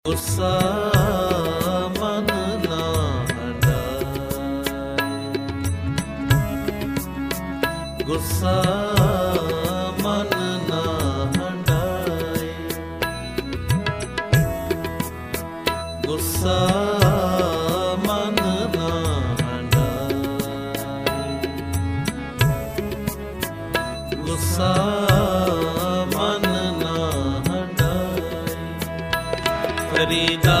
ਗੁੱਸਾ ਮਨ ਨਾ ਹਟਾਏ, ਗੁੱਸਾ ਮਨ ਨਾ ਹਟਾਏ, ਗੁੱਸਾ ਮਨ ਨਾ ਹਟਾਏ, ਗੁੱਸਾ ਮਨ ਨਾ ਹਟਾਏ। ਫਰੀਦਾ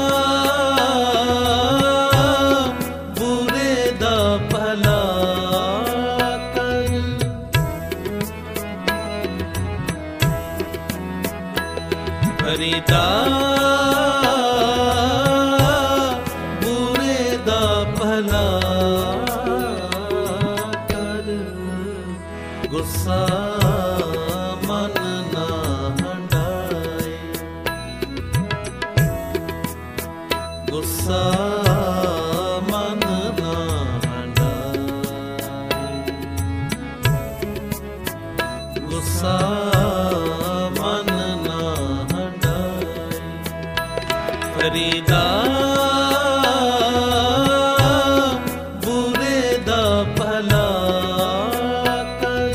ਬੁਰੇ ਦਾ ਭਲਾ ਕਰ, ਫਰੀਦਾ ਬੁਰੇ ਦਾ ਭਲਾ ਕਰ, ਗੁੱਸਾ ਮਨ ਨਾ ਹਟਾਏ, ਗੁੱਸਾ ਮਨ ਨਾ ਹਟਾਏ, ਗੁੱਸਾ ਮਨ ਨਾ ਹਟਾਏ। ਫਰੀਦਾ ਬੁਰੇ ਦਾ ਭਲਾ ਕਰ,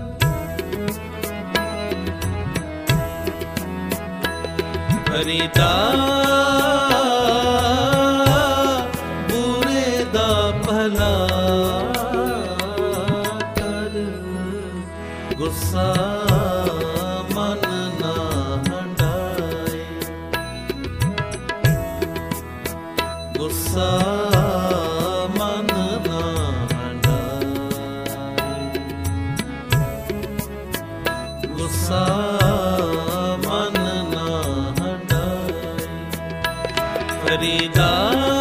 ਫਰੀਦਾ ਬੁਰੇ ਦਾ ਭਲਾ ਕਰ, ਗੁੱਸਾ ਮਨ ਨਾ ਹਟਾਏ, ਗੁੱਸਾ ਮਨ ਨਾ ਹਟਾਏ, ਗੁੱਸਾ ਮਨ ਨਾ ਹਟਾਏ। ਫਰੀਦਾ